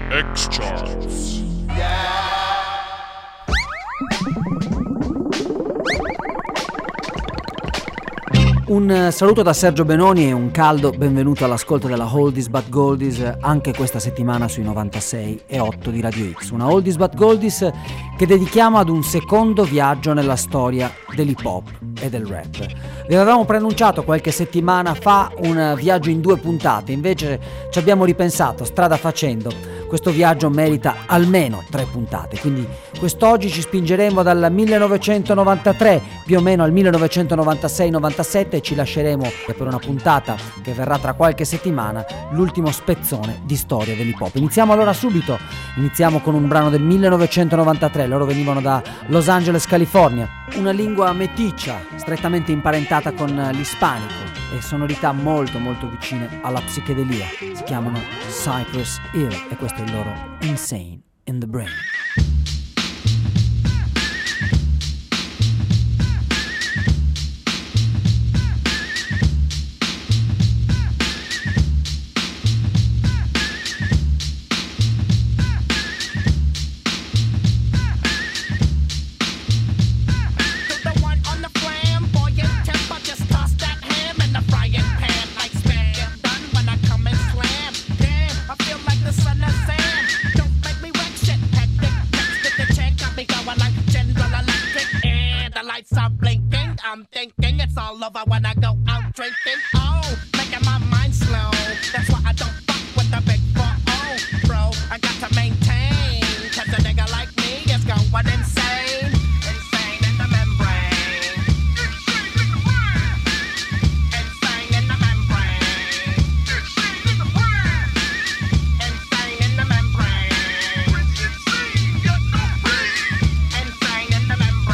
X-Charts. Un saluto da Sergio Benoni e un caldo benvenuto all'ascolto della Oldies But Goldies anche questa settimana sui 96.8 di Radio X. Una Oldies But Goldies che dedichiamo ad un secondo viaggio nella storia dell'hip hop e del rap. Vi avevamo preannunciato qualche settimana fa un viaggio in 2 puntate, invece ci abbiamo ripensato strada facendo. Questo viaggio merita almeno 3 puntate, quindi quest'oggi ci spingeremo dal 1993 più o meno al 1996-97 e ci lasceremo per una puntata che verrà tra qualche settimana l'ultimo spezzone di storia dell'hip hop. Iniziamo allora subito, iniziamo con un brano del 1993, loro venivano da Los Angeles, California, una lingua meticcia strettamente imparentata con l'ispanico e sonorità molto molto vicine alla psichedelia. Si chiamano Cypress Hill e questo è il loro Insane in the Brain. I'm thinking it's all over when I go out drinking. Oh, making my mind slow. That's why I don't fuck with the big 4-0, bro. I got to maintain, cause a nigga like me is going insane. Insane in the membrane. Insane in the membrane. Insane in the membrane. Insane in the membrane.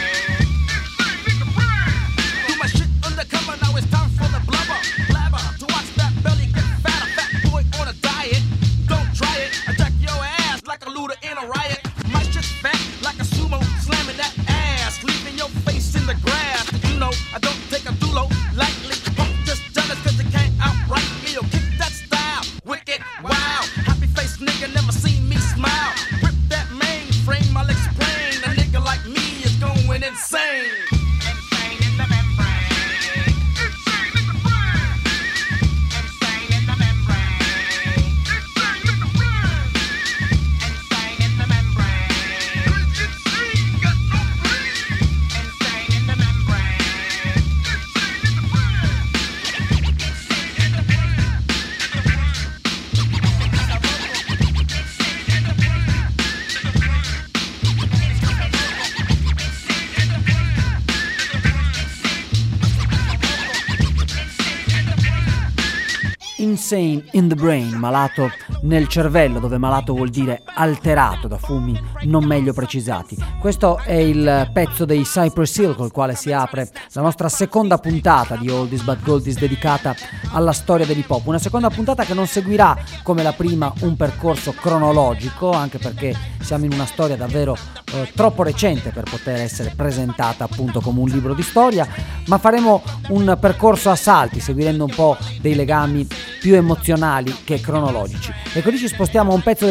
Insane in the Brain, malato nel cervello, dove malato vuol dire alterato da fumi non meglio precisati. Questo è il pezzo dei Cypress Hill col quale si apre la nostra seconda puntata di Oldies But Goldies dedicata alla storia dell'hip hop. Una seconda puntata che non seguirà come la prima un percorso cronologico, anche perché siamo in una storia davvero troppo recente per poter essere presentata appunto come un libro di storia, ma faremo un percorso a salti seguendo un po' dei legami più emozionali che cronologici. E così ci spostiamo a un pezzo del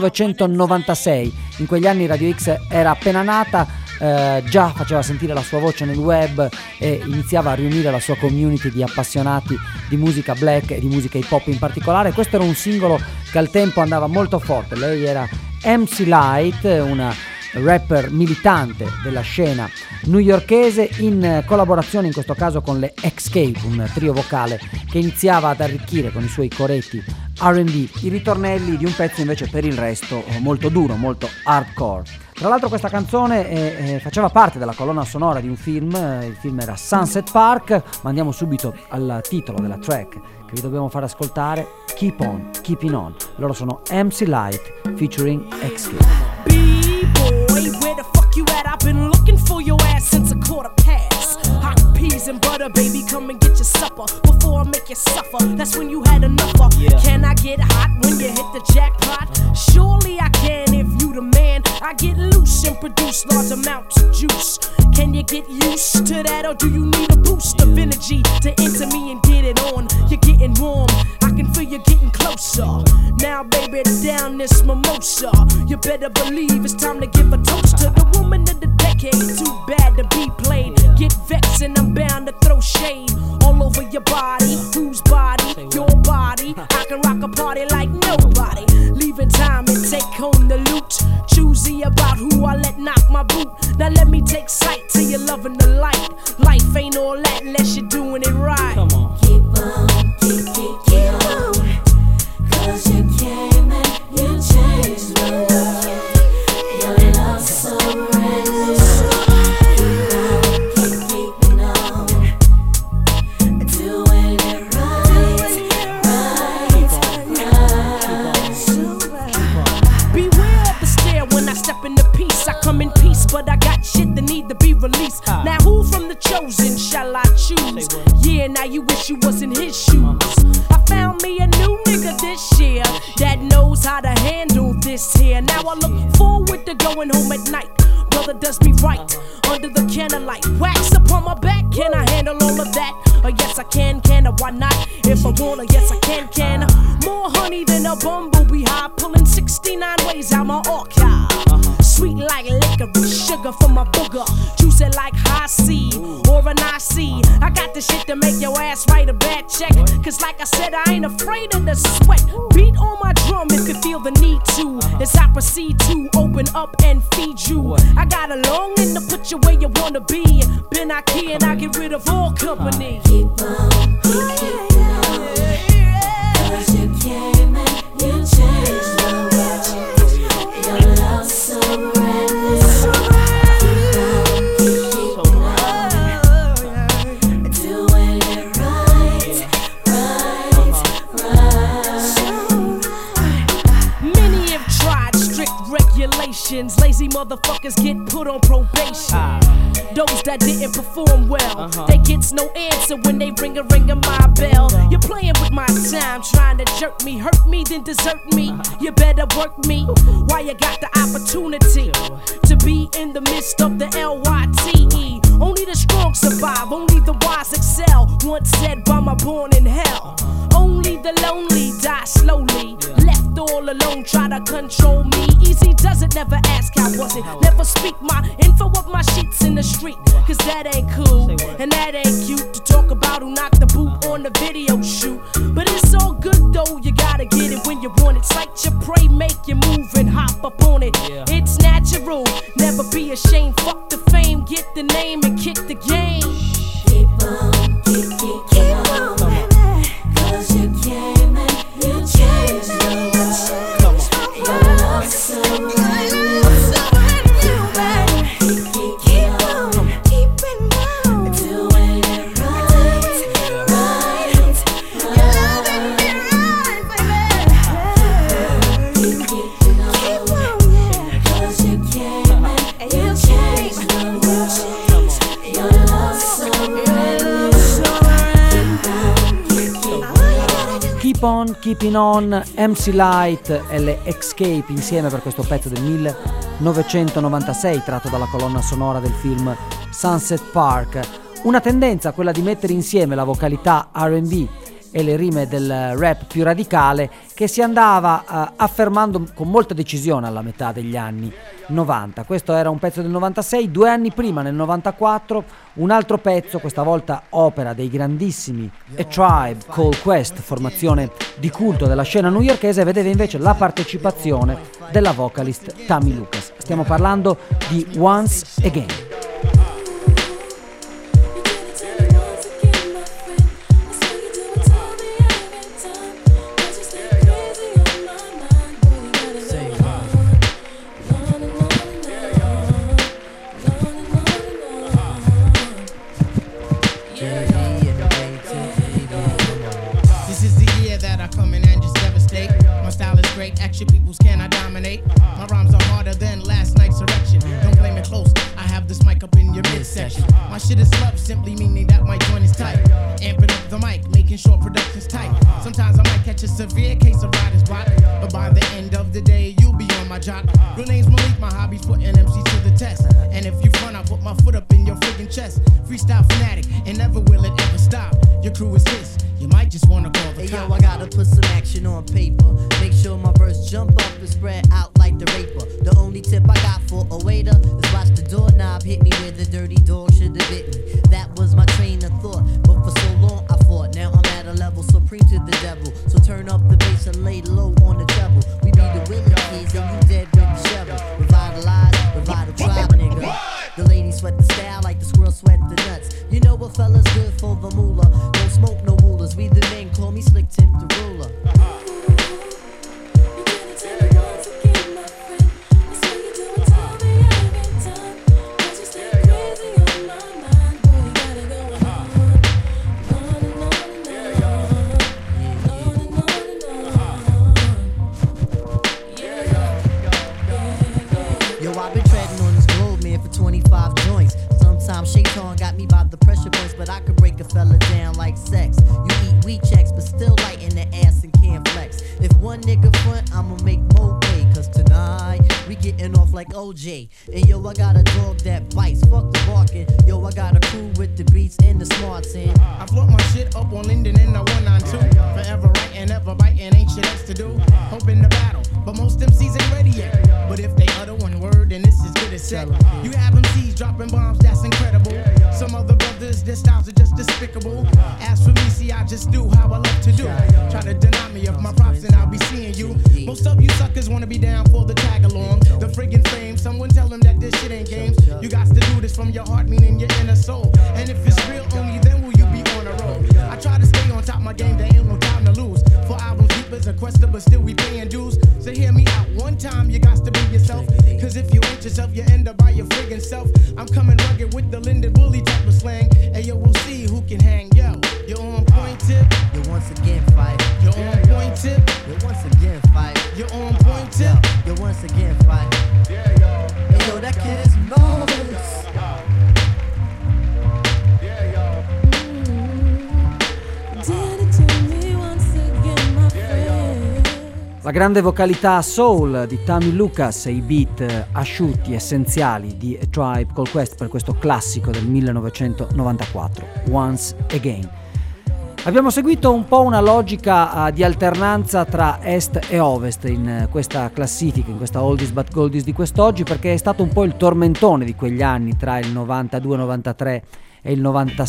1996. In quegli anni Radio X era appena nata, già faceva sentire la sua voce nel web e iniziava a riunire la sua community di appassionati di musica black e di musica hip hop in particolare. Questo era un singolo che al tempo andava molto forte. Lei era MC Lyte, una rapper militante della scena newyorkese, in collaborazione in questo caso con le Escape, un trio vocale che iniziava ad arricchire con i suoi coretti R&B i ritornelli di un pezzo invece per il resto molto duro, molto hardcore. Tra l'altro questa canzone faceva parte della colonna sonora di un film, il film era Sunset Park, ma andiamo subito al titolo della track che vi dobbiamo far ascoltare, Keep On, Keeping On. Loro sono MC Lyte featuring Escape. B-boy, where the fuck you at? I've been looking for your ass since a quarter past. Hot peas and butter, baby, come and get your supper before I make you suffer. That's when you had enough of. Yeah. Can I get hot when you hit the jackpot? Surely I can if you the man. I get loose and produce large amounts of juice. Can you get used to that, or do you need a boost of energy to enter me and get it on? You're getting warm, I can feel you getting close. closer. Now, baby, down this mimosa. You better believe it's time to give a toast to the woman of the decade. Too bad to be played. Get vexed and I'm bound to throw shade all over your body. Whose body? Your body. I can rock a party like nobody. Leaving time and take home the loot. Choosy about who I let knock my boot. Now let me take sight till you're loving the light. Life ain't all that unless you're doing it right. Come on. Keep on, keep on. 'Cause you came and you changed my life. Your love so brand new. Keep keeping on. Doing it right. Beware of the stare when I step into peace. I come in peace, but I got shit that need to be released. Now who from the chosen shall I choose? Yeah, now you wish you was in his shoes. I found me a new nigga this year that knows how to handle this here. Now I look forward to going home at night. Brother does me right under the candlelight. Wax upon my back, can I handle all of that? Yes I can I? Why not? If I wanna, yes I can I? More honey than a bumblebee hive, pulling 69 ways out my archive. Sweet like licorice, sugar from my booger, juicy like high C or an IC. I got the shit to make your ass write a bad check. 'Cause like I said, I ain't afraid of the sweat. Beat on my drum if you feel the need to. As I proceed to open up and feed you. I got a longing to put you where you wanna be. Been out here and I get rid of all company. Keep on, keep on. 'Cause you came and you changed my life. Your love so brand new. Keep on, doing it right. Many have tried strict regulations. Lazy motherfuckers get put on probation. Those that didn't perform well, they gets no answer when they ring a my bell. You're playing with my time, trying to jerk me, hurt me, then desert me. You better work me while you got the opportunity to be in the midst of the LYTE. Only the strong survive, only the wise excel. Once said by my born in hell. Only the lonely die slowly. Left all alone, try to control me. Easy does it, never ask how was it. Never speak my info of my sheets in the street. 'Cause that ain't cool, and that ain't cute. To talk about who knocked the boot on the video shoot. But it's all good though, you gotta get it when you want it. Sight your prey, make you move and hop up on it. It's natural, never be ashamed. Fuck the fame, get the name and kick the game. Keep on, keep on. 'Cause you came and you changed my life. Your love so brand new. Keep on, keeping on. Doing it right. You're loving me right, baby. Keeping on. 'Cause you came and you changed my life. Your love so brand new. Keep on, keeping on, MC Light e le Escape insieme per questo pezzo del 1996 tratto dalla colonna sonora del film Sunset Park. Una tendenza, quella di mettere insieme la vocalità R&B e le rime del rap più radicale, che si andava affermando con molta decisione alla metà degli anni 90. Questo era un pezzo del 96, 2 anni prima, nel 94, un altro pezzo, questa volta opera dei grandissimi A Tribe Called Quest, formazione di culto della scena newyorkese, vedeva invece la partecipazione della vocalist Tammy Lucas. Stiamo parlando di Once Again. Action peoples can I dominate? My rhymes are harder than last night's erection. Don't blame it close, I have this mic up in your midsection. My shit is love, simply meaning that my joint is tight. Amping up the mic, making sure production's tight. Sometimes I might catch a severe case of writer's block, but by the end of the day, you'll be on my job. Real name's Malik, my hobby's putting MCs to the test. And if you front, I put my foot up in your friggin' chest. Freestyle fanatic, and never will it ever stop. Your crew is his, you might just wanna call the cops. Hey yo, I gotta put some action on paper. Make sure my verse jump up and spread out like the raper. The only tip I got for a waiter is watch the doorknob hit me where the dirty dog should have bit me. That was my train of thought, but for so long I fought. Now I'm at a level supreme to the devil. So turn up the bass and lay low on the treble. We be the willing kids and you dead with the shovel. Revitalize, revital tribe, nigga. The ladies sweat the style like the squirrel sweat the nuts. You know what fella's good for the moolah. Don't smoke no rulers. We the men, call me Slick Tip the ruler. Shaitan got me by the pressure points, but I could break a fella down like sex. You eat wheat checks, but still light in the ass and can't flex. If one nigga front, I'ma make more pay. Cause tonight, we getting off like OJ. And yo, I got a dog that bites, fuck the barking. Yo, I got a crew with the beats and the smarts in. I float my shit up on Linden in the 192. Forever writing, ever biting, ain't shit else to do. Hoping to battle, but most MCs ain't ready yet. But if they utter one word, then this is good as set. You have MCs dropping bombs, that's incredible. Some other brothers, their styles are just despicable. As for me, see, I just do how I love to do. Try to deny me of my props and I'll be seeing you. Most of you suckers wanna be down for the tag along. The friggin' fame, someone tell them that this shit ain't games. You got to do this from your heart, meaning your inner soul. And if it's real, only then will you be on a roll. I try to stay on top of my game, there ain't no time to lose. For albums, deep as a quester, but still we paying dues. So hear me out one time, you got to be yourself. Cause if you ain't yourself, you end up by your friggin' self. I'm coming rugged with the Linden Bully type of slang. And yo, we'll see who can hang. Yo, you're on point tip. You're once again fight. You're on point tip. You're once again fight. You're on point tip. You're once again fight. Hey, yo, that kid is marvelous. La grande vocalità soul di Tammy Lucas e i beat asciutti, essenziali di A Tribe Called Quest per questo classico del 1994, Once Again. Abbiamo seguito un po' una logica di alternanza tra est e ovest in questa classifica, in questa oldies but goldies di quest'oggi, perché è stato un po' il tormentone di quegli anni tra il 92-93 e il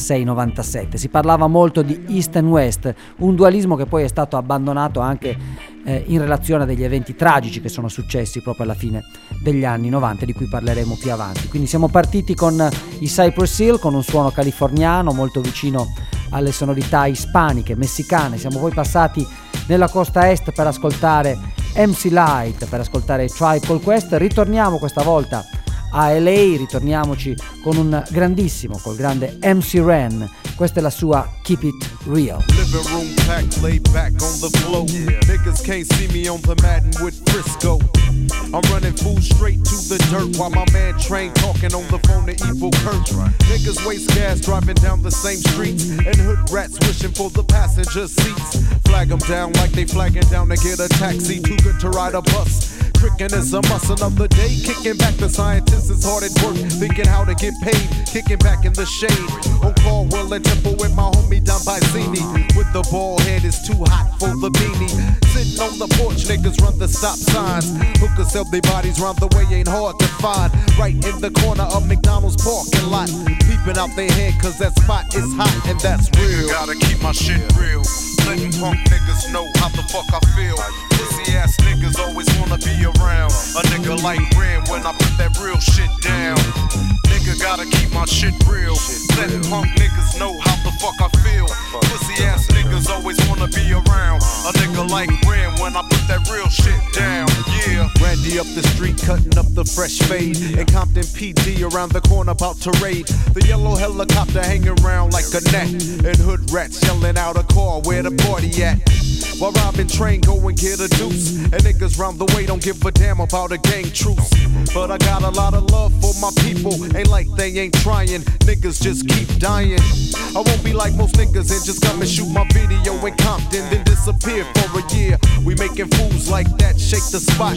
96-97. Si parlava molto di East and West, un dualismo che poi è stato abbandonato anche in relazione a degli eventi tragici che sono successi proprio alla fine degli anni 90, di cui parleremo più avanti. Quindi siamo partiti con i Cypress Hill, con un suono californiano molto vicino alle sonorità ispaniche, messicane. Siamo poi passati nella costa est per ascoltare MC Lyte, per ascoltare Tribe Called Quest. Ritorniamo questa volta a LA, ritorniamoci con un grandissimo, col grande MC Ren. Questa è la sua Keep It Real. Living room packed, laid back on the floor. Niggas can't see me on the Madden with Frisco. I'm running food straight to the dirt while my man Train talking on the phone to Evil Kurt. Niggas waste gas driving down the same streets, and hood rats wishing for the passenger seats. Flag them down like they flagging down to get a taxi. Too good to ride a bus. Tricking is a must. Another day, kicking back. The scientists is hard at work, thinking how to get paid. Kicking back in the shade. On Caldwell and Temple with my homie Don Bicini. With the bald head, it's too hot for the beanie. Sitting on the porch, niggas run the stop signs. Hookers sell their bodies round the way, ain't hard to find. Right in the corner of McDonald's parking lot. Peeping out their head, cause that spot is hot and that's real. Gotta keep my shit real. Letting punk niggas know how the fuck I feel. Pussy ass niggas always wanna be around a nigga like Ren when I put that real shit down. Nigga gotta keep my shit real. Letting punk niggas know how the fuck I feel. Pussy ass niggas always wanna be around a nigga like Ren when I put that real shit down. Yeah. Randy up the street cutting up the fresh fade. And Compton PD around the corner about to raid. The yellow helicopter hanging around like a net. And hood rats yelling out a call where the party at. While robbing Train go and get a deuce. And niggas round the way don't give a damn about a gang truce. But I got a lot of love for my people. Ain't like they ain't trying. Niggas just keep dying. I won't be like most niggas and just come and shoot my video in Compton, then disappear for a year. We making fools like that, shake the spot.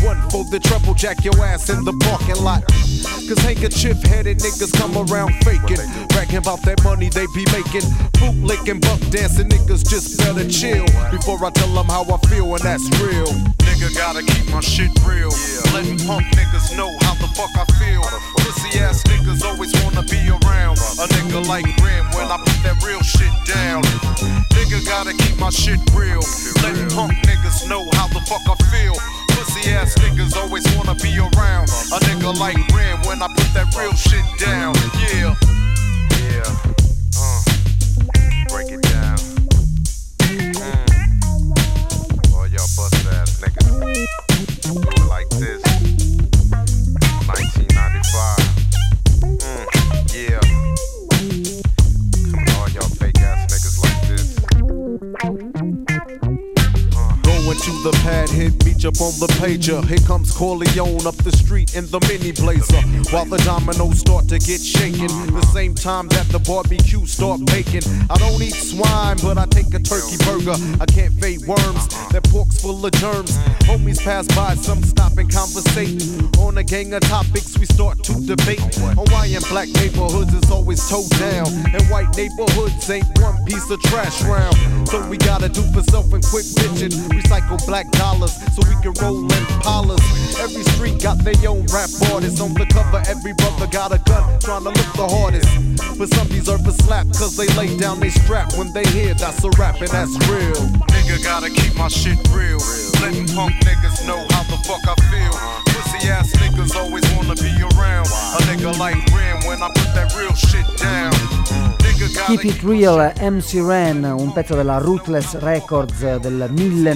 One for the trouble, jack your ass in the parking lot. Cause handkerchief-headed niggas come around faking, bragging about that money they be making. Bootlicking, buck dancing niggas just better chill before I tell them how I feel, and that's real. Nigga gotta keep my shit real. Letting punk niggas know how the fuck I feel. Pussy ass niggas always wanna be around a nigga like Rim when I put that real shit down. Nigga gotta keep my shit real. Letting punk niggas know how the fuck I feel. Pussy ass niggas always wanna be around a nigga like Rim when I put that real shit down. Yeah. Break it down. All y'all bust ass niggas do it like this. 1995. Yeah. Come on, all y'all fake ass niggas like this. Going to the pad, hit meet up on the pager. Here comes Corleone up the street in the mini blazer. While the dominoes start to get shaken, the same time that the barbecue start baking. I don't eat swine, but I take a turkey burger. I can't fade worms, that pork's full of germs. Homies pass by, some stop and conversate. On a gang of topics, we start to debate. Hawaiian black neighborhoods is always towed down, and white neighborhoods ain't one piece of trash round. So we gotta do for self and quit bitching. Recycle black dollars so we can roll in Impalas. Every street got their own rap artists. On the cover, every brother got a gun trying to look the hardest. But some deserve a slap cause they lay down they strap. When they hear that's a rap and that's real. Nigga gotta keep my shit real. Letting punk niggas know how the fuck I feel. Pussy ass niggas always wanna be around a nigga like Rim when I put that real shit down. Keep It Real, MC Ren, un pezzo della Ruthless Records del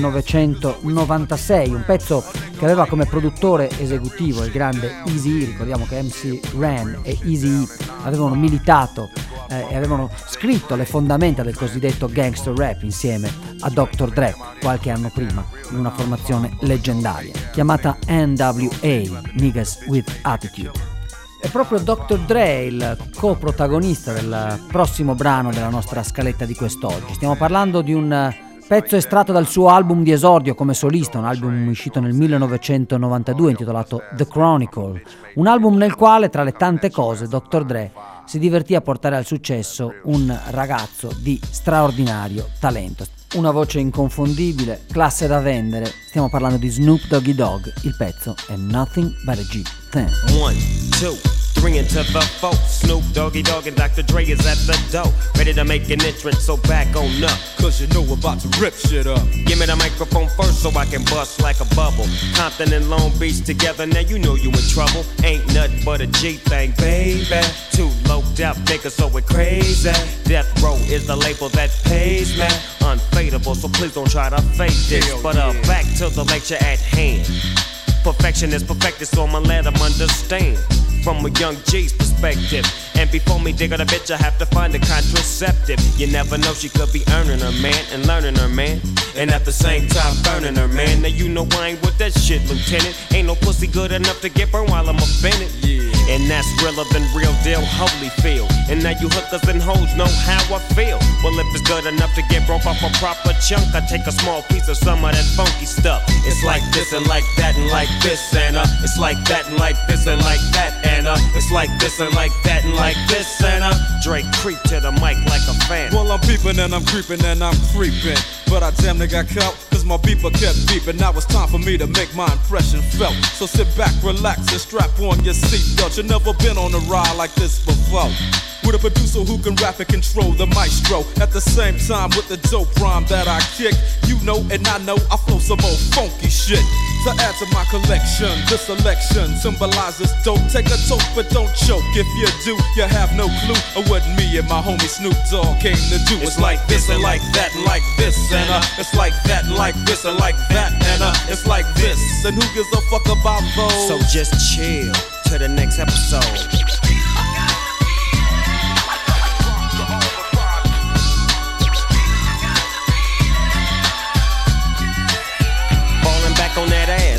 1996, un pezzo che aveva come produttore esecutivo il grande Eazy-E. Ricordiamo che MC Ren e Eazy-E avevano militato e avevano scritto le fondamenta del cosiddetto gangster rap insieme a Dr. Dre qualche anno prima, in una formazione leggendaria chiamata NWA, Niggas with Attitude. È proprio Dr. Dre il coprotagonista del prossimo brano della nostra scaletta di quest'oggi. Stiamo parlando di un pezzo estratto dal suo album di esordio come solista, un album uscito nel 1992 intitolato The Chronicle, un album nel quale tra le tante cose Dr. Dre si divertì a portare al successo un ragazzo di straordinario talento. Una voce inconfondibile, classe da vendere. Stiamo parlando di Snoop Doggy Dogg. Il pezzo è Nothing But a G Thing. 1, 2, 3 into the 4. Snoop Doggy Dogg and Dr. Dre is at the door, ready to make an entrance, so back on up, cause you know we're about to rip shit up. Give me the microphone first so I can bust like a bubble. Compton and Long Beach together, now you know you in trouble. Ain't nothing but a G thing, baby. Too loped out niggas, so we're crazy. Death Row is the label that pays me. Unfadable, so please don't try to fake this. But back to the lecture at hand. Perfection is perfected, so I'ma let them understand from a young G's perspective. And before me dig on a bitch, I have to find a contraceptive. You never know, she could be earning her man and learning her man, and at the same time burning her man. Now you know I ain't with that shit, Lieutenant. Ain't no pussy good enough to get burned while I'm offended. And that's realer than real deal, Holyfield. And now you hookers and hoes know how I feel. Well, if it's good enough to get broke off a proper chunk, I take a small piece of some of that funky stuff. It's like this and like that and like this and it's like that and like this and like that and it's like this and like that and like this and Drake creep to the mic like a fan. Well, I'm peeping and I'm creeping and I'm creeping, but I damn near got caught cause my beeper kept beeping. Now it's time for me to make my impression felt. So sit back, relax and strap on your seatbelt. You've never been on a ride like this before, with a producer who can rap and control the maestro. At the same time with the dope rhyme that I kick, you know and I know I flow some old funky shit. To add to my collection, this selection symbolizes dope. Take a toke but don't choke. If you do, you have no clue of what me and my homie Snoop Dogg came to do. It's like this and like that and like this and it's like that and like this and like that and it's like this. And who gives a fuck about those? So just chill to the next episode. On that ass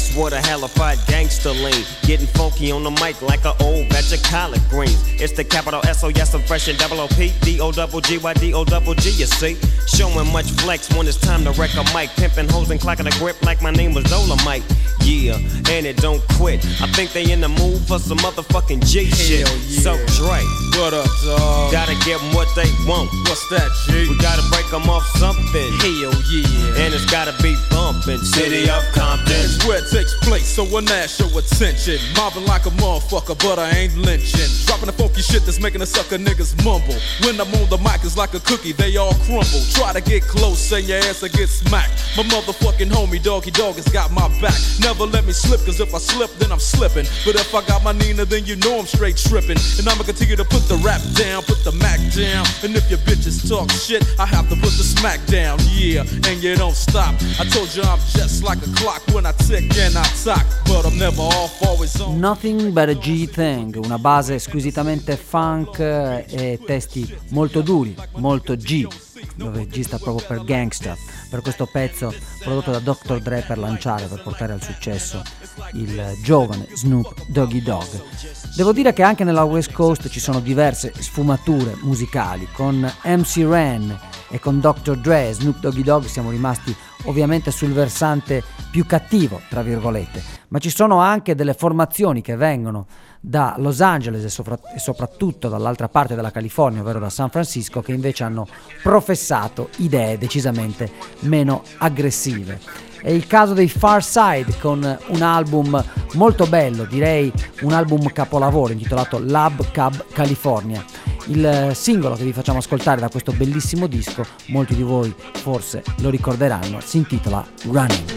That's what a halified gangster lean. Getting funky on the mic like an old batch of collard greens. It's the capital S-O, yes, I'm fresh and double O-P, D-O-double-G-Y-D-O-double-G, you see. Showing much flex when it's time to wreck a mic. Pimping hoes and clocking a grip like my name was Dolomite. Yeah, and it don't quit. I think they in the mood for some motherfucking G shit. Yeah. So Dre, what up, dog? gotta give them what they want. What's that, G? We gotta break them off something. Hell yeah. And it's gotta be bumpin'. City of Compton. It's where it takes place, so when that show attention. Mobbing like a motherfucker, but I ain't lynching. Dropping the funky shit that's making the sucker niggas mumble. When I'm on the mic, it's like a cookie, they all crumble. Try to get close, and your ass will get smacked. My motherfucking homie, Doggy Dog, has got my back. Never let me slip, cause if I slip, then I'm slipping. But if I got my Nina, then you know I'm straight tripping. And I'ma continue to put the rap down, put the Mac down. And if your bitches talk shit, I have to put the smack down. Yeah, and you don't stop. I told you I'm just like a clock when I tick and I talk. But I'm never off, always on. Nothing but a G-Thing, una base squisitamente funk e testi molto duri, molto G, dove G sta proprio per gangsta, per questo pezzo prodotto da Dr. Dre per lanciare, per portare al successo il giovane Snoop Doggy Dogg. Devo dire che anche nella West Coast ci sono diverse sfumature musicali, con MC Ren e con Dr. Dre e Snoop Doggy Dogg siamo rimasti ovviamente sul versante più cattivo, tra virgolette, ma ci sono anche delle formazioni che vengono da Los Angeles e soprattutto dall'altra parte della California, ovvero da San Francisco, che invece hanno professato idee decisamente meno aggressive. È il caso dei Far Side con un album molto bello, direi un album capolavoro intitolato Lab Cab California. Il singolo che vi facciamo ascoltare da questo bellissimo disco, molti di voi forse lo ricorderanno, si intitola Running.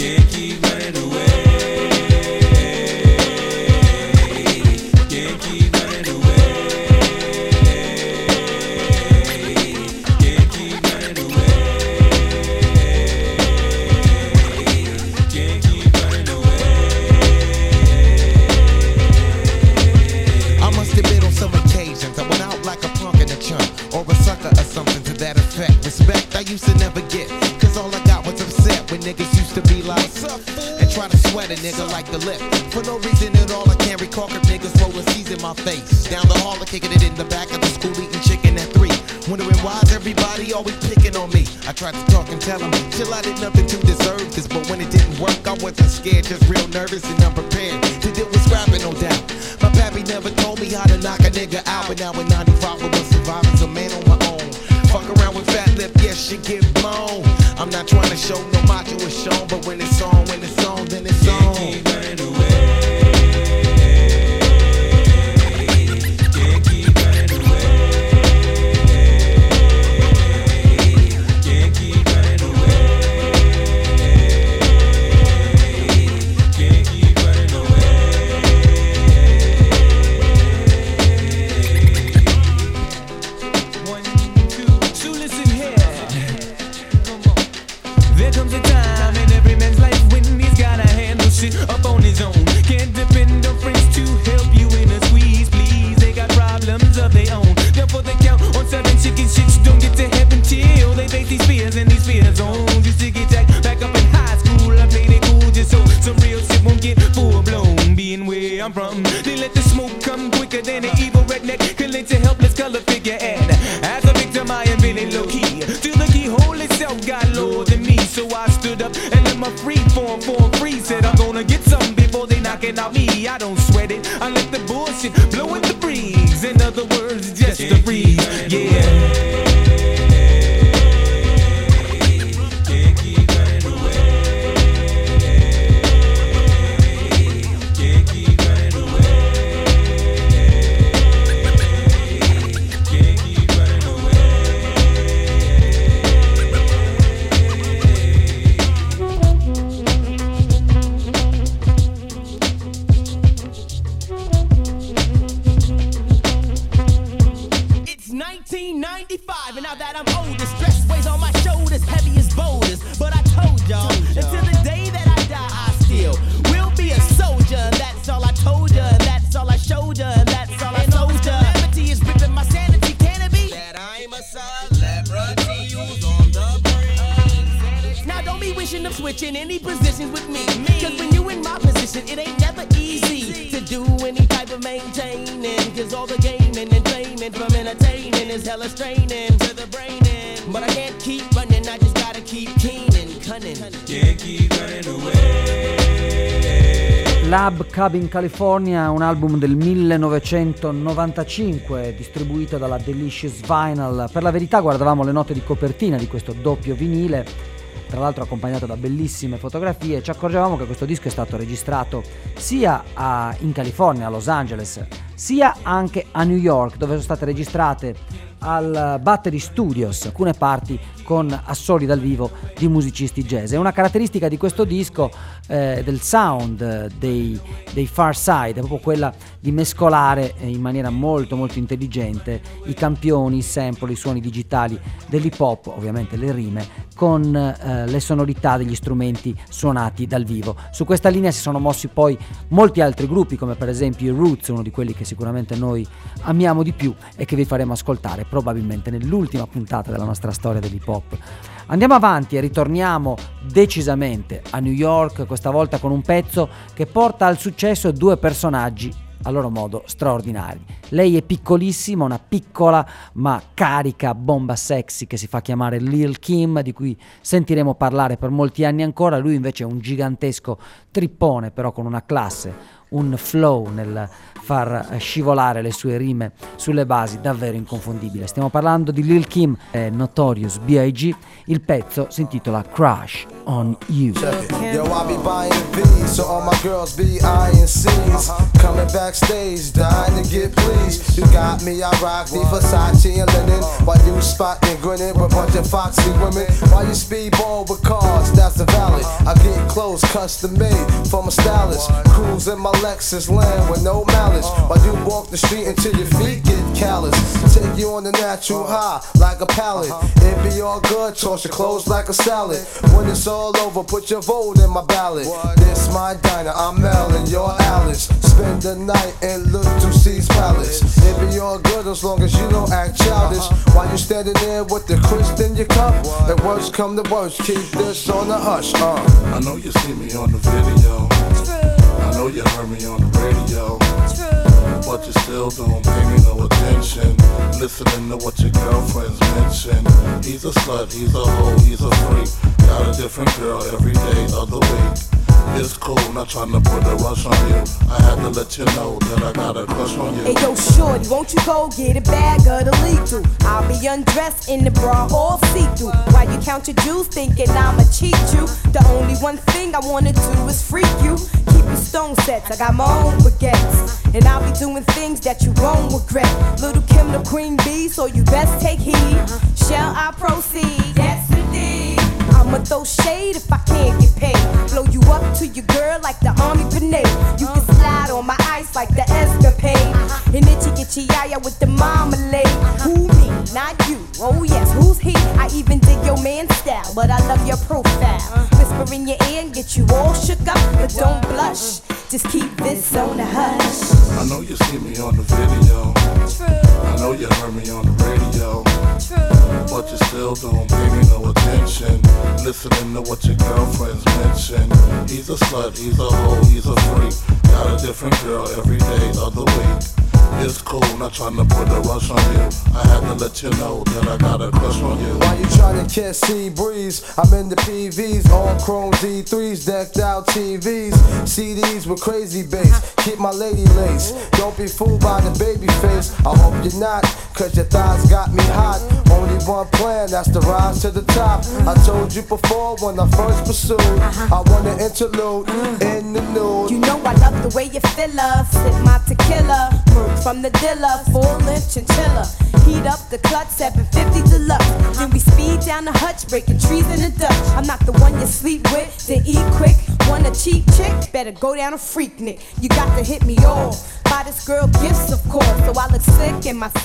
Respect I used to never get, cause all I got was upset when niggas used to be like, and try to sweat a nigga like the lip. For no reason at all, I can't recall if niggas rolling C's in my face. Down the hall, I kicking it in the back of the school, eating chicken at 3. Wondering why's everybody always picking on me. I tried to talk and tell them, chill, I did nothing to deserve this. But when it didn't work, I wasn't scared, just real nervous and unprepared to deal with scrapping, no doubt. My pappy never told me how to knock a nigga out, but now in 95 I was surviving as a man on my own. Fuck around with fat lip, yes, shit get blown. I'm not trying to show no macho is shown, but when it's on, then it's on. Can't keep running away. Can't keep running away. Can't keep running away. Can't keep running away. So listen here. There comes a time in every man's life when he's gotta handle shit up on his own. Can't depend on friends to help you in a squeeze, please. They got problems of their own. Therefore they count on certain chicken shits. Don't get to heaven till they face these fears and these fear zones. Used to get jacked back up in high school. I played it cool just so some real shit won't get full blown. Being where I'm from, they let the smoke come quicker than an evil redneck can let a helpless color figure. And as a victim I am really low key till the keyhole itself got lower than me. So I stood up and let my free form free. Said I'm gonna get something before they knocking out me. I don't sweat it, I let the bullshit blow in the breeze. In other words, just a breeze, yeah. switching any positions with me. Cause when you in my position, it ain't never easy to do any type of maintaining. Cause all the gaming and claiming from entertaining is hella straining to the brain. But I can't keep running, I just gotta keep keen and cunning. Can't keep running away. Lab Cabin California, un album del 1995 distribuito dalla Delicious Vinyl. Per la verità guardavamo le note di copertina di questo doppio vinile, tra l'altro accompagnato da bellissime fotografie, e ci accorgevamo che questo disco è stato registrato sia in California, a Los Angeles, sia anche a New York, dove sono state registrate al Battery Studios alcune parti con assoli dal vivo di musicisti jazz. È una caratteristica di questo disco, del sound dei Far Side, è proprio quella di mescolare in maniera molto molto intelligente i campioni, i sample, i suoni digitali dell'hip hop, ovviamente le rime, con le sonorità degli strumenti suonati dal vivo. Su questa linea si sono mossi poi molti altri gruppi, come per esempio i Roots, uno di quelli che sicuramente noi amiamo di più e che vi faremo ascoltare probabilmente nell'ultima puntata della nostra storia dell'hip hop. Andiamo avanti e ritorniamo decisamente a New York, questa volta con un pezzo che porta al successo due personaggi a loro modo straordinari. Lei è piccolissima, una piccola ma carica bomba sexy che si fa chiamare Lil Kim, di cui sentiremo parlare per molti anni ancora. Lui invece è un gigantesco trippone, però con una classe, un flow nel far scivolare le sue rime sulle basi davvero inconfondibile. Stiamo parlando di Lil Kim e Notorious B.I.G. Il pezzo si intitola Crush on You. Yo, I be buying V's, so all my girls be eyeing C's. Coming backstage, dying to get pleased. You got me, I rock the Versace and linen. While you spotting, grinning with a bunch of foxy women. While you speedball with cars, that's the valid. I get clothes custom made from a stylist. Cruise in my Lexus land with no malice. While you walk the street until your feet get callous. Take you on the natural high like a pallet. It be all good, toss your clothes like a salad. When it's all over, put your vote in my ballot. This my diner, I'm Mel and you're Alice. Spend the night in Look to C's palace. It be all good as long as you don't act childish. While you standing there with the crisp in your cup. At worst come to worst, keep this on the hush. I know you see me on the video. I know you heard me on the radio. But you still don't pay me no attention. Listening to what your girlfriends mention. He's a slut, he's a hoe, he's a freak. Got a different girl every day of the week. It's cool, not trying to put a rush on you. I had to let you know that I got a crush on you. Hey yo, shorty, won't you go get a bag of the lethal? I'll be undressed in the bra all see-through. While you count your jewels thinking I'ma cheat you. The only one thing I wanna do is freak you. Keep your stone sets, I got my own baguettes. And I'll be doing things that you won't regret. Little Kim the queen bee, so you best take heed. Shall I proceed? Yes indeed. I'ma throw shade if I can't get paid. Blow you up to your girl like the army grenade. You can slide on my ice like the escapade. And itchy itchy yaya with the marmalade. Who me? Not you. Oh yes, who's he? I even dig your man's style, but I love your profile. Whisper in your ear and get you all shook up, but don't blush. Just keep this on the hush. I know you see me on the video. I know you heard me on the radio. But you still don't pay me no attention. Listening to what your girlfriends mention. He's a slut, he's a hoe, he's a freak. Got a different girl every day of the week. It's cool, not trying to put a rush on you. I had to let you know that I got a crush on you. While you trying to catch sea breeze, I'm in the PVs, all chrome D3s, decked out TVs, CDs with crazy bass. Keep my lady lace. Don't be fooled by the baby face. I hope you're not, cause your thighs got me hot. Only one plan, that's to rise to the top. I told you before when I first pursued, I want an interlude in the nude. You know I love the way you feel us. Sip my tequila, work from the dealer, full length chinchilla. Heat up the clutch, 750 deluxe. Then we speed down the hutch, breaking trees in the Dutch. I'm not the one you sleep with, then eat quick. Want a cheap chick? Better go down a freak nick. You got to hit me off. Buy this girl gifts of course, so I look sick in my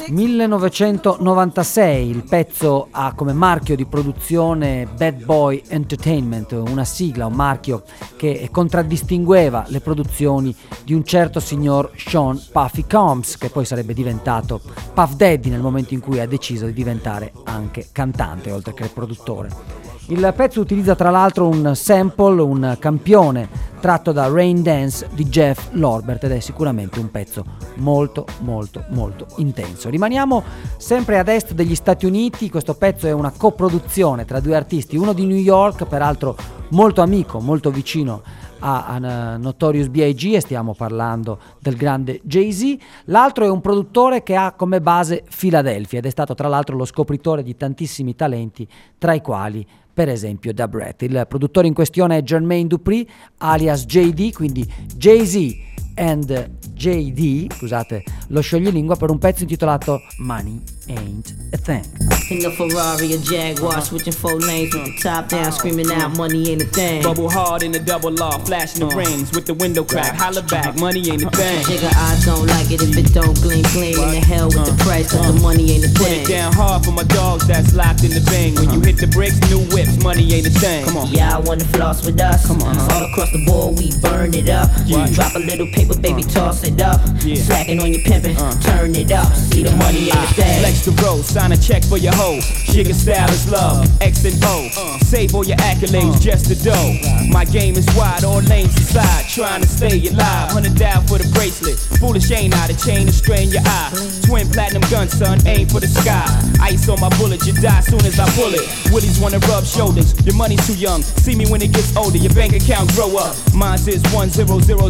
1996, il pezzo ha come marchio di produzione Bad Boy Entertainment, una sigla, un marchio che contraddistingueva le produzioni di un certo signor Sean Puffy Combs, che poi sarebbe diventato Puff Daddy nel momento in cui ha deciso di diventare anche cantante oltre che produttore. Il pezzo utilizza tra l'altro un sample, un campione tratto da Rain Dance di Jeff Lorber ed è sicuramente un pezzo molto molto molto intenso. Rimaniamo sempre ad est degli Stati Uniti, questo pezzo è una coproduzione tra due artisti, uno di New York, peraltro molto amico, molto vicino a Notorious B.I.G. e stiamo parlando del grande Jay-Z. L'altro è un produttore che ha come base Philadelphia ed è stato tra l'altro lo scopritore di tantissimi talenti, tra i quali per esempio Da Brat. Il produttore in questione è Jermaine Dupri alias JD, quindi Jay-Z and JD, scusate lo scioglilingua, per un pezzo intitolato Money Ain't a Thing. In the Ferrari, a Jaguar, switching 4 lanes with the top down, screaming out, money ain't a thing. Bubble hard in the double law, flashing the rings with the window crack. Holla back, money ain't a thing. Jigga, I don't like it if it don't gleam, gleam. In the hell with the price, cause the money ain't a Put thing. it down hard for my dogs that's locked in the bang. When you hit the bricks, new whips, money ain't a thing. Come on. Yeah, I wanna floss with us. Come on. All across the board, we burn it up. Drop a little paper, baby, toss it up. Slacking on your pimpin', turn it up. See the money ain't a thing. Flex the road, sign a check for your hoe. Jigga style is love, X and O. Save all your accolades, just the dough. My game is wide, all lanes aside. Trying to stay alive, 100 down for the bracelet. Foolish ain't out, a chain to strain your eye. Twin platinum gun, son, aim for the sky. Ice on my bullet, you die soon as I pull it. Willies wanna rub shoulders, your money's too young. See me when it gets older, your bank account grow up. Mine's is 1000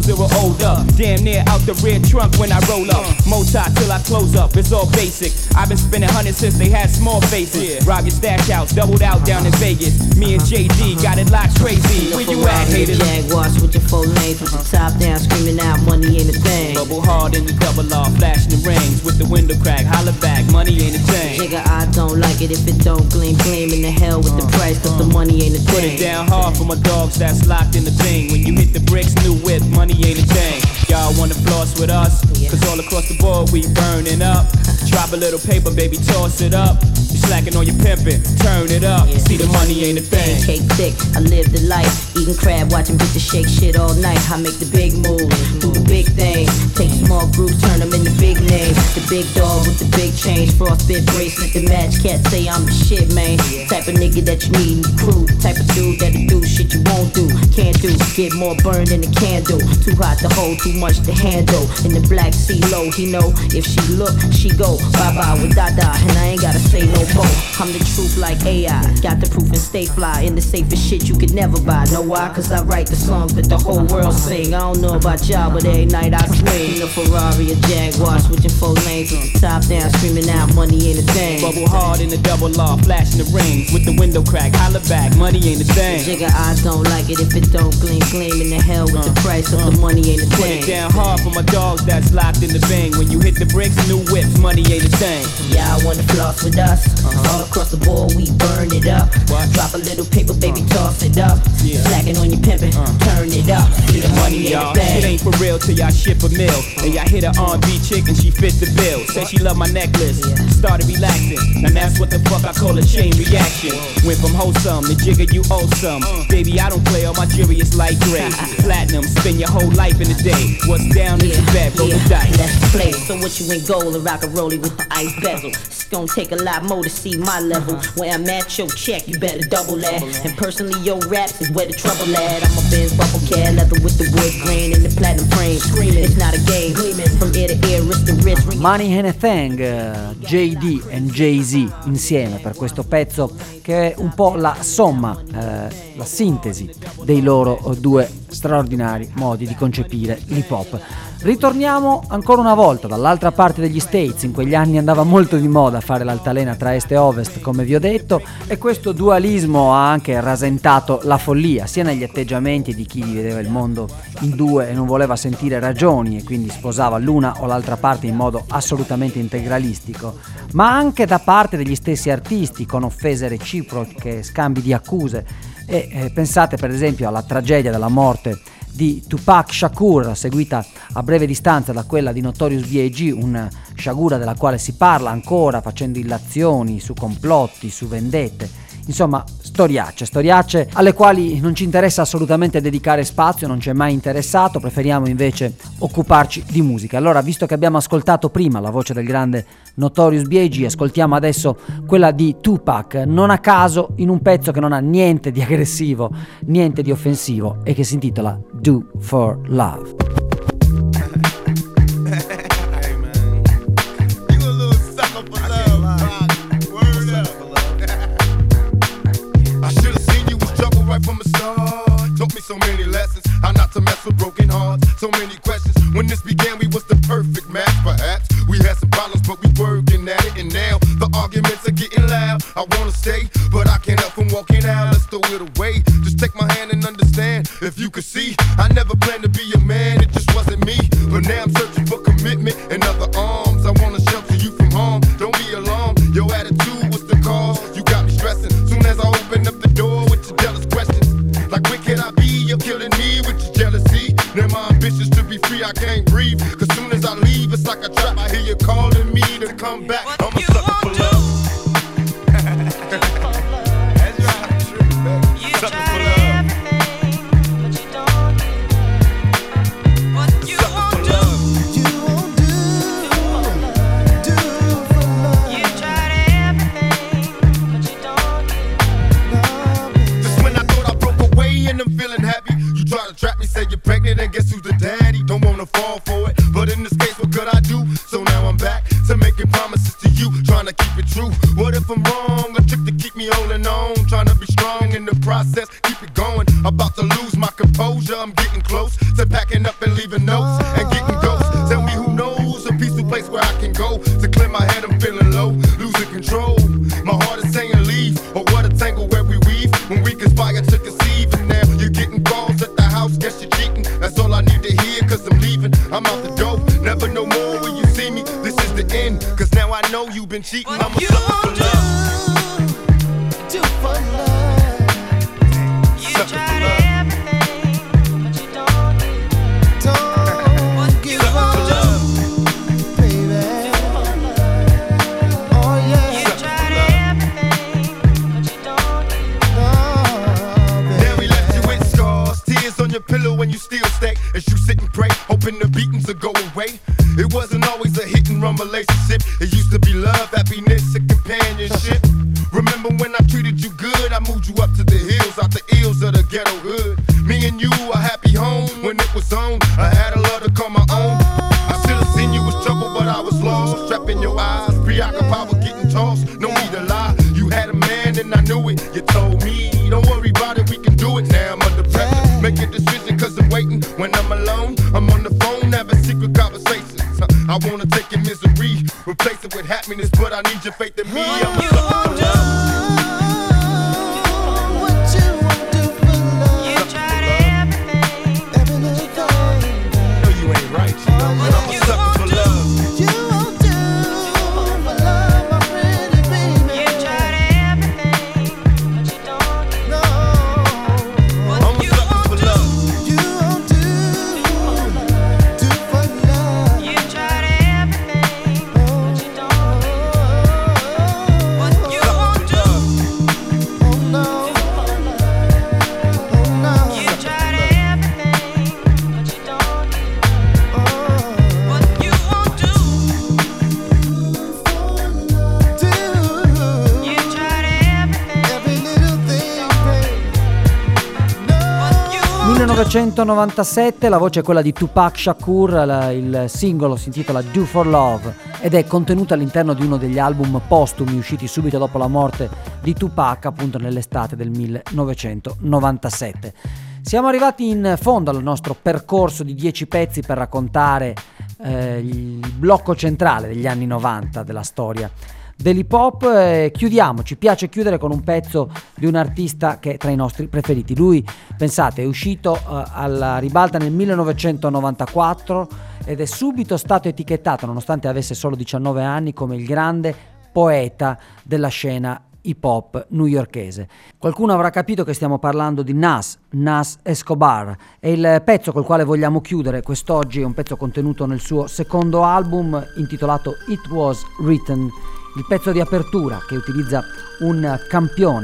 old up. Damn near out the rear trunk when I roll up. Multi till I close up, it's all basic. I've been spending hundreds since they had small faces. Rob your stash house, doubled out down in Vegas. Me and JD got it locked crazy. Where you at, haters? Jaguar, switching 4 lanes with the top down, screaming out, money ain't a thing. Bubble hard in the double law, flashing the rings with the window crack. Holla back, money ain't a thing. Jigga, I don't like it if it don't gleam, gleam. In the hell with the price, cause the money ain't a thing. Put it down hard for my dogs that's locked in the thing. When you hit the bricks, new whip, money ain't a thing. Y'all wanna floss with us? Cause all across the board we burning up. Drop a little paper, baby, toss it up. You slacking on your pimpin', turn it up. See the money ain't a thing. Cake thick, I live the life. Eating crab, watching bitches shake shit all night. I make the big moves, do the big things. Take small groups, turn them into big names. The big dog with the big change. Frostbit bracelet, the match cat say I'm the shit, man. Type of nigga that you need in the crew. Type of dude that'll do shit you won't do. Can't do, get more burned than a candle. Too hot to hold, too much to handle. In the black sea low, he know if she look, she go. Bye-bye with Dada, and I ain't gotta say no more. I'm the truth like AI. Got the proof and stay fly. In the safest shit you could never buy. Know why? Cause I write the songs that the whole world sing. I don't know about y'all, but every night I swing. In a Ferrari, a Jaguar, switching 4 lanes with the top down, screaming out, money ain't a thing. Bubble hard in the double law, flashing the rings with the window crack. Holla back, money ain't a thing. Jigga, I don't like it if it don't gleam, gleam. In the hell with the price of the money ain't a Put thing. it down hard for my dogs that's locked in the bang. When you hit the bricks, new whips, money ain't a thing. Yeah, I wanna floss with us. All across the board, we burn it up. Drop a little paper, baby, toss it up. Slacking on your pimpin', turn it up. See the money ain't a Y'all, shit thing. ain't for real till y'all ship a meal. And y'all hit a R&B chick and she fit the bill. Said she love my necklace, started relaxing. Now that's what the fuck I call a chain reaction. Went from wholesome to jigger, you owe some. Baby, I don't play, all my jewelry is light gray. Platinum, spend your whole life in a day. What's down in the bed, roll the dice. Let's play. So what you in gold and rock a rollie with the ice bezel. It's gonna take a lot more to see my level. Where I'm at, your check, you better double that. And personally, your raps is where the trouble at. I'm a Benz bubble cat, leather with the wood grain and the platinum frame. Screaming, it's not a game. Gleaming from ear to ear, wrist to wrist. Money Ain't a Thing, JD and Jay-Z insieme per questo pezzo che è un po' la somma, la sintesi dei loro due straordinari modi di concepire l'hip hop. Ritorniamo ancora una volta dall'altra parte degli States. In quegli anni andava molto di moda fare l'altalena tra est e ovest, come vi ho detto, e questo dualismo ha anche rasentato la follia, sia negli atteggiamenti di chi vedeva il mondo in due e non voleva sentire ragioni e quindi sposava l'una o l'altra parte in modo assolutamente integralistico, ma anche da parte degli stessi artisti, con offese reciproche, scambi di accuse. E pensate per esempio alla tragedia della morte di Tupac Shakur, seguita a breve distanza da quella di Notorious B.I.G., una sciagura della quale si parla ancora facendo illazioni su complotti, su vendette. Insomma, storiacce alle quali non ci interessa assolutamente dedicare spazio, non ci è mai interessato, preferiamo invece occuparci di musica. Allora, visto che abbiamo ascoltato prima la voce del grande Notorious B.I.G., ascoltiamo adesso quella di Tupac, non a caso in un pezzo che non ha niente di aggressivo, niente di offensivo e che si intitola Do for Love. So many lessons, how not to mess with broken hearts. So many questions. When this began, we was the perfect match. Perhaps we had some problems, but we working at it. And now the arguments are getting loud. I wanna stay, but I can't help from walking out. Let's throw it away. Just take my hand and understand. If you could see, I never planned to be a man. It just wasn't me. But now I'm searching for commitment and other arms. I wanna shelter you from harm. Don't be alarmed. Your attitude was the cause. You got me stressing. Soon as I open up the door with your jealous questions, like where can I be? You're killing me with your jealousy. Now my ambitions to be free, I can't breathe. Cause soon as I leave, it's like a trap. I hear you calling me to come back. I'm a sucker for love. That's right, true, baby. Sucker for love. Trap me, say you're pregnant, and guess who's the daddy? Don't wanna fall for it, but in this case, what could I do? So now I'm back to making promises to you, trying to keep it true. What if I'm wrong? A trick to keep me holding on, trying to be strong in the process, keep it going. About to lose my composure, I'm getting close to packing up and leaving notes and getting ghosts. Tell me who knows a peaceful place where I can go to clear my head. I'm feeling low, losing control. My heart is saying leave, or what a tangle where we weave when we conspire to conceive. And now you're getting calls at the house, guess you're cheating. That's all I need to hear, cause I'm leaving. I'm out the door, never no more when you see me. This is the end, cause now I know you've been cheating. I'm a sucker for love. Do for love. You tried everything, but you don't give up. Baby. Oh yeah. You tried everything, but you don't give up. Now we left you with scars, tears on your pillow when you still stay. As you sit and pray, hoping the beatings will go away. It wasn't always a hit and run relationship. It used to be love, happiness, and companionship. Remember when I treated you good? I moved you up to the hills, out the ills of the ghetto hood. Me and you, a happy home when it was on. I had a love to call my own. I should have seen you was trouble, but I was lost. Trapped in your eyes, preoccupied with getting tossed. No need to lie, you had a man and I knew it. You told me, don't worry about it, we can do it. Now I'm under pressure, make a decision cause I'm waiting. When I'm alone, I'm on the phone having secret conversations. I wanna take your misery, replace it with happiness, but I need your faith in me. I'm a sucker for love. Nel 1997 la voce è quella di Tupac Shakur, il singolo si intitola Do for Love ed è contenuto all'interno di uno degli album postumi usciti subito dopo la morte di Tupac, appunto nell'estate del 1997. Siamo arrivati in fondo al nostro percorso di 10 pezzi per raccontare il blocco centrale degli anni 90 della storia dell'hip hop. Chiudiamo, ci piace chiudere con un pezzo di un artista che è tra i nostri preferiti. Lui, pensate, è uscito alla ribalta nel 1994 ed è subito stato etichettato, nonostante avesse solo 19 anni, come il grande poeta della scena hip hop newyorkese. Qualcuno avrà capito che stiamo parlando di Nas Escobar, e il pezzo col quale vogliamo chiudere quest'oggi è un pezzo contenuto nel suo secondo album intitolato It Was Written, il pezzo di apertura che utilizza un campione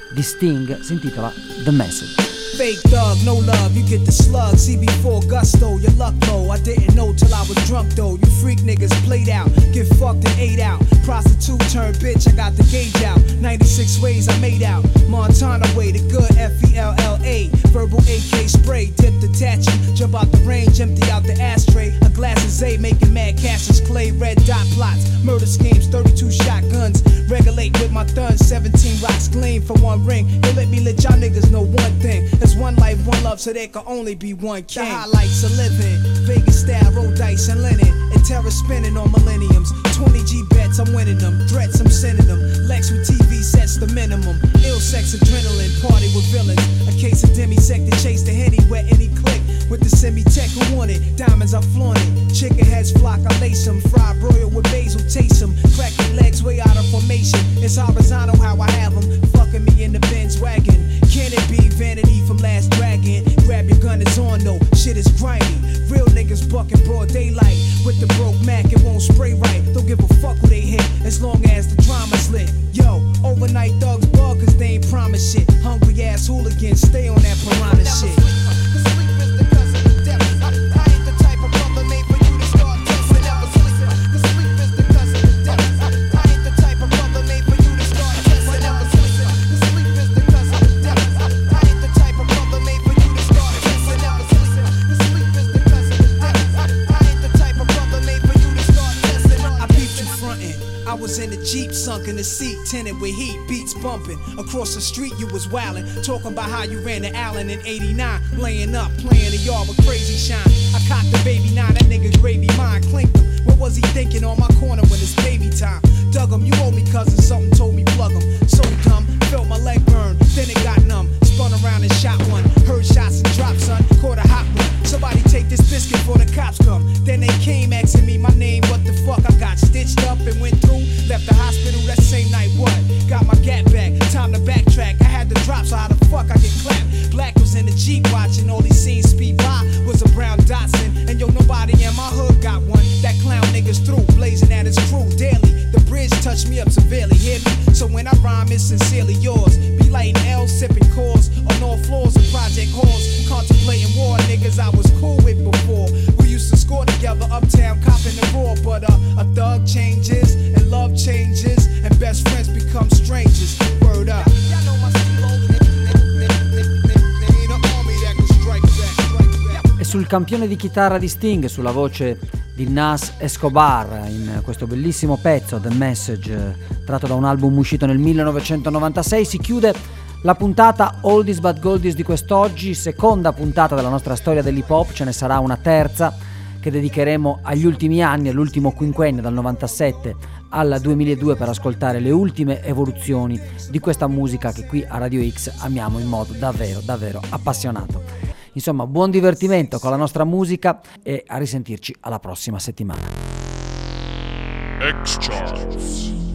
di Sting, si intitola The Message. Fake thug, no love, you get the slug. CB4 gusto, your luck low. I didn't know till I was drunk though. You freak niggas played out, get fucked and ate out. Prostitute turned bitch, I got the gauge out. 96 ways I made out. Montana way, the good FELLA. Verbal AK spray, dip the tattoo. Jump out the range, empty out the ashtray. A glass of Zay, making mad Cassius Clay. Red dot plots, murder schemes, 32 shotguns. Regulate with my thuns, 17 rocks gleam for one ring. They let me let y'all niggas know one thing. There's one life, one love, so there can only be one king. The highlights of living, Vegas style, roll dice and linen, and terror spinning on millenniums. 20 G bets, I'm winning them. Threats, I'm sending them. Lex with TV sets the minimum. Ill sex, adrenaline, party with villains. A case of demisec to chase the Henny, where any click. With the semi-tech who want it, diamonds I flaunt it. Chicken heads flock, I lace them. Fried broil with basil, taste them. Crack their legs way out of formation. It's horizontal how I have them. Fucking me in the Benz wagon. Can it be vanity from Last Dragon? Grab your gun, it's on though. Shit is grimy. Real niggas bucking broad daylight. With the broke Mac, it won't spray right. Don't give a fuck who they hit, as long as the drama's lit. Yo, overnight thugs bug, cause they ain't promise shit. Hungry ass hooligans, stay on that piranha shit. In the Jeep, sunk in the seat, tinted with heat, beats bumping. Across the street you was wildin', talking about how you ran to Allen in 89. Laying up, playing the yard with crazy shine. I cocked the baby 9, that nigga gravy mine, clinked him. What was he thinking on my corner when it's baby time? Dug him, you owe me cousin, something told me plug him. So dumb, felt my leg burn, then it got numb. Spun around and shot one, heard shots and drops, son, caught a hot one. Somebody take this biscuit before the cops come. Then they came asking me my name, what the fuck? I got stitched up and went through. Left the hospital that same night, what? Got my gat back, time to backtrack. I had to drop, so how the fuck I get clapped? Black was in the Jeep watching, all he seen speed by was a brown Datsun. And yo, nobody in my hood got one. That clown niggas through, blazing at his crew daily. The bridge touched me up severely, hear me? So when I rhyme, it's sincerely yours. Be lighting L, sipping cores on all floors of project halls. Contemplating war, niggas I was cool with before. We used to score together, uptown, copping the raw. But a thug changes, and love changes, and best friends become strangers. Word up. E sul campione di chitarra di Sting, sulla voce di Nas Escobar, in questo bellissimo pezzo, The Message, tratto da un album uscito nel 1996, si chiude la puntata Oldies but Goldies di quest'oggi, seconda puntata della nostra storia dell'hip hop. Ce ne sarà una terza che dedicheremo agli ultimi anni, all'ultimo quinquennio, dal 97 al 2002, per ascoltare le ultime evoluzioni di questa musica che qui a Radio X amiamo in modo davvero, davvero appassionato. Insomma, buon divertimento con la nostra musica e a risentirci alla prossima settimana. X-Charts.